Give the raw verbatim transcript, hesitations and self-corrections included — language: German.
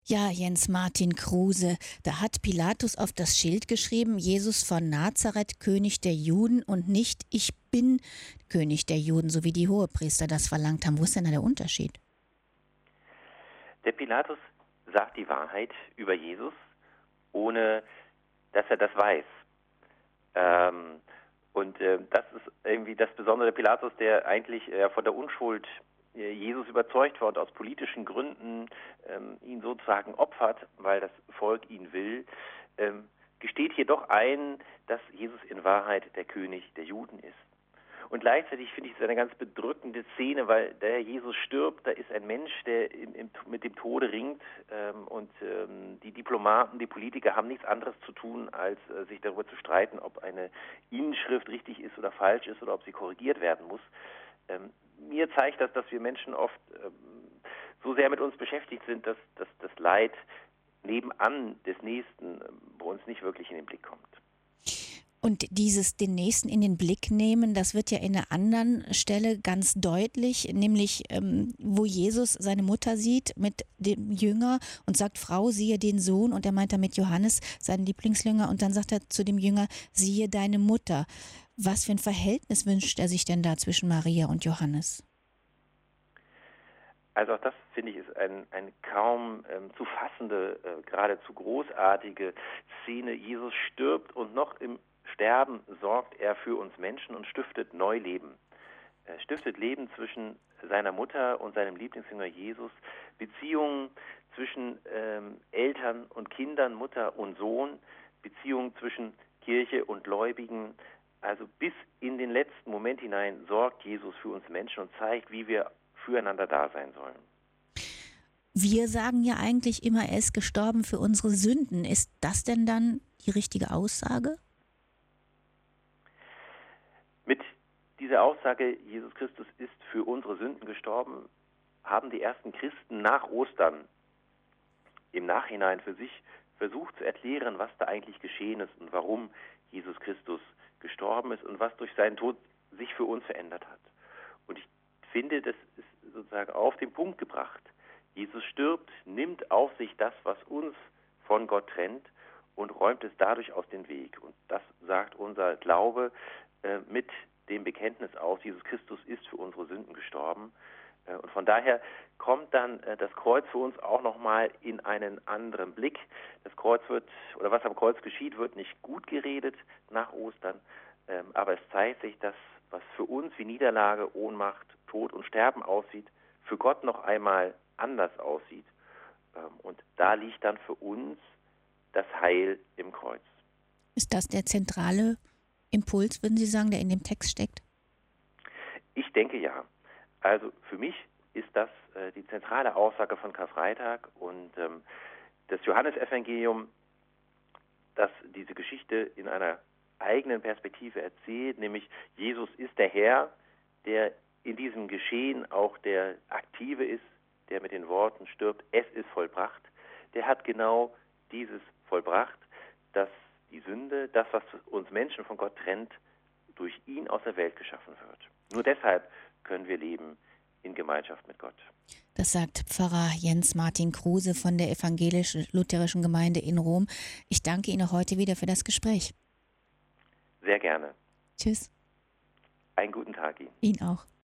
Ja, Jens Martin Kruse, da hat Pilatus auf das Schild geschrieben, Jesus von Nazareth, König der Juden und nicht ich bin König der Juden, so wie die Hohepriester das verlangt haben. Wo ist denn da der Unterschied? Der Pilatus sagt die Wahrheit über Jesus, ohne dass er das weiß. Ähm, und äh, das ist irgendwie das Besondere der Pilatus, der eigentlich äh, von der Unschuld äh, Jesus überzeugt war und aus politischen Gründen ähm, ihn sozusagen opfert, weil das Volk ihn will, ähm, gesteht jedoch ein, dass Jesus in Wahrheit der König der Juden ist. Und gleichzeitig finde ich es eine ganz bedrückende Szene, weil der Jesus stirbt, da ist ein Mensch, der im, im, mit dem Tode ringt ähm, und ähm, die Diplomaten, die Politiker haben nichts anderes zu tun, als äh, sich darüber zu streiten, ob eine Inschrift richtig ist oder falsch ist oder ob sie korrigiert werden muss. Ähm, mir zeigt das, dass wir Menschen oft ähm, so sehr mit uns beschäftigt sind, dass, dass das Leid nebenan des Nächsten ähm, bei uns nicht wirklich in den Blick kommt. Und dieses den Nächsten in den Blick nehmen, das wird ja in einer anderen Stelle ganz deutlich, nämlich ähm, wo Jesus seine Mutter sieht mit dem Jünger und sagt, Frau, siehe den Sohn, und er meint damit Johannes, seinen Lieblingsjünger, und dann sagt er zu dem Jünger, siehe deine Mutter. Was für ein Verhältnis wünscht er sich denn da zwischen Maria und Johannes? Also auch das, finde ich, ist ein, eine kaum ähm, zu fassende, äh, geradezu großartige Szene. Jesus stirbt und noch im Sterben sorgt er für uns Menschen und stiftet Neuleben. Er stiftet Leben zwischen seiner Mutter und seinem Lieblingsjünger Jesus, Beziehungen zwischen ähm, Eltern und Kindern, Mutter und Sohn, Beziehungen zwischen Kirche und Gläubigen. Also bis in den letzten Moment hinein sorgt Jesus für uns Menschen und zeigt, wie wir füreinander da sein sollen. Wir sagen ja eigentlich immer, er ist gestorben für unsere Sünden. Ist das denn dann die richtige Aussage? Mit dieser Aussage, Jesus Christus ist für unsere Sünden gestorben, haben die ersten Christen nach Ostern im Nachhinein für sich versucht zu erklären, was da eigentlich geschehen ist und warum Jesus Christus gestorben ist und was durch seinen Tod sich für uns verändert hat. Und ich finde, das ist sozusagen auf den Punkt gebracht. Jesus stirbt, nimmt auf sich das, was uns von Gott trennt und räumt es dadurch aus dem Weg. Und das sagt unser Glaube äh, mit dem Bekenntnis aus, Jesus Christus ist für unsere Sünden gestorben. Äh, und von daher kommt dann äh, das Kreuz für uns auch nochmal in einen anderen Blick. Das Kreuz wird, oder was am Kreuz geschieht, wird nicht gut geredet nach Ostern, ähm, aber es zeigt sich, dass was für uns wie Niederlage, Ohnmacht, Tod und Sterben aussieht, für Gott noch einmal anders aussieht. Und da liegt dann für uns das Heil im Kreuz. Ist das der zentrale Impuls, würden Sie sagen, der in dem Text steckt? Ich denke ja. Also für mich ist das äh, die zentrale Aussage von Karfreitag und ähm, das Johannesevangelium, das diese Geschichte in einer eigenen Perspektive erzählt, nämlich Jesus ist der Herr, der in diesem Geschehen auch der Aktive ist, der mit den Worten stirbt, es ist vollbracht, der hat genau dieses vollbracht, dass die Sünde, das, was uns Menschen von Gott trennt, durch ihn aus der Welt geschaffen wird. Nur deshalb können wir leben in Gemeinschaft mit Gott. Das sagt Pfarrer Jens Martin Kruse von der evangelisch-lutherischen Gemeinde in Rom. Ich danke Ihnen auch heute wieder für das Gespräch. Sehr gerne. Tschüss. Einen guten Tag Ihnen. Ihnen auch.